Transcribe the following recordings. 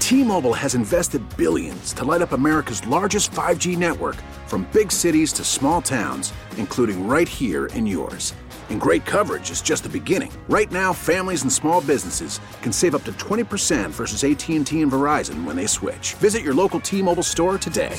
T-Mobile has invested billions to light up America's largest 5G network, from big cities to small towns, including right here in yours. And great coverage is just the beginning. Right now, families and small businesses can save up to 20% versus AT&T and Verizon when they switch. Visit your local T-Mobile store today.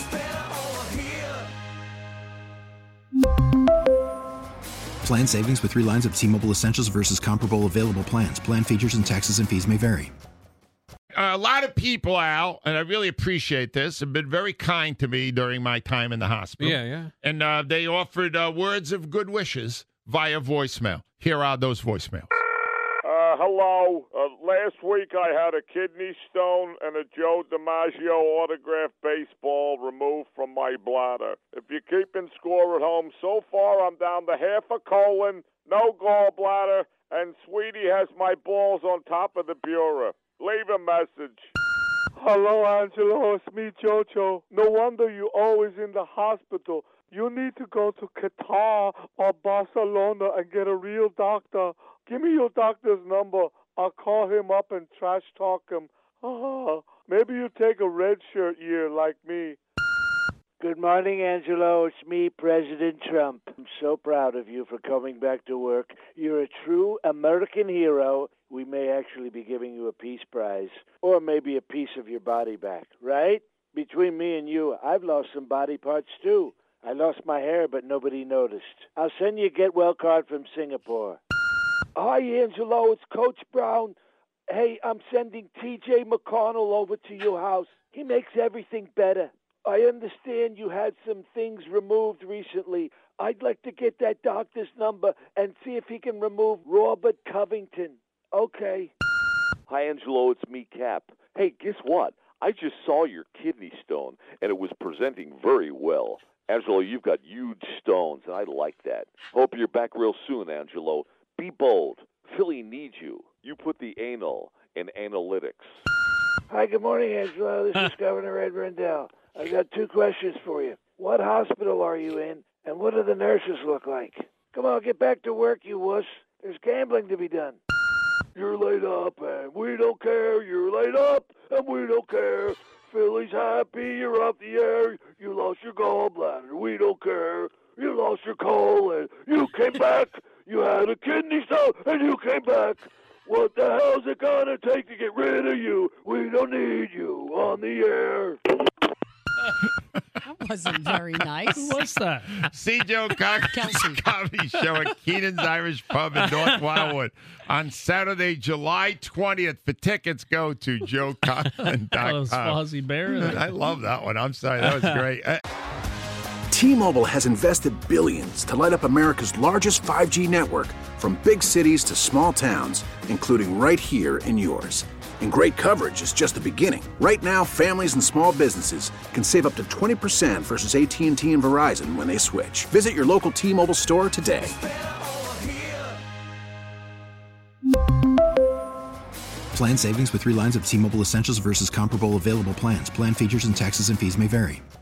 Plan savings with 3 lines of T-Mobile Essentials versus comparable available plans. Plan features and taxes and fees may vary. A lot of people, Al, and I really appreciate this, have been very kind to me during my time in the hospital. Yeah. And they offered words of good wishes via voicemail. Here are those voicemails. Hello. Last week I had a kidney stone and a Joe DiMaggio autographed baseball removed from my bladder. If you're keeping score at home, so far I'm down to half a colon, no gallbladder, and Sweetie has my balls on top of the bureau. Leave a message. Hello, Angelo. It's me, Jojo. No wonder you're always in the hospital. You need to go to Qatar or Barcelona and get a real doctor. Give me your doctor's number. I'll call him up and trash talk him. Maybe you take a red shirt year like me. Good morning, Angelo. It's me, President Trump. I'm so proud of you for coming back to work. You're a true American hero. We may actually be giving you a peace prize, or maybe a piece of your body back, right? Between me and you, I've lost some body parts too. I lost my hair, but nobody noticed. I'll send you a get-well card from Singapore. Hi, Angelo. It's Coach Brown. Hey, I'm sending T.J. McConnell over to your house. He makes everything better. I understand you had some things removed recently. I'd like to get that doctor's number and see if he can remove Robert Covington. Okay. Hi, Angelo. It's me, Cap. Hey, guess what? I just saw your kidney stone, and it was presenting very well. Angelo, you've got huge stones, and I like that. Hope you're back real soon, Angelo. Be bold. Philly needs you. You put the anal in analytics. Hi, good morning, Angelo. This is Governor Ed Rendell. I got 2 questions for you. What hospital are you in, and what do the nurses look like? Come on, get back to work, you wuss. There's gambling to be done. You're laid up, and we don't care. You're laid up, and we don't care. Philly's happy, you're off the air. You lost your gallbladder, we don't care. You lost your colon, you came back. You had a kidney stone, and you came back. What the hell's it gonna take to get rid of you? We don't need you on the air. That wasn't very nice. What's that? See Joe Cox's Comedy Show at Keenan's Irish Pub in North Wildwood on Saturday, July 20th. For tickets, go to joecoxman.com. Oh, Fozzie Bear. I love that one. I'm sorry. That was great. T-Mobile has invested billions to light up America's largest 5G network, from big cities to small towns, including right here in yours. And great coverage is just the beginning. Right now, families and small businesses can save up to 20% versus AT&T and Verizon when they switch. Visit your local T-Mobile store today. Plan savings with 3 lines of T-Mobile Essentials versus comparable available plans. Plan features and taxes and fees may vary.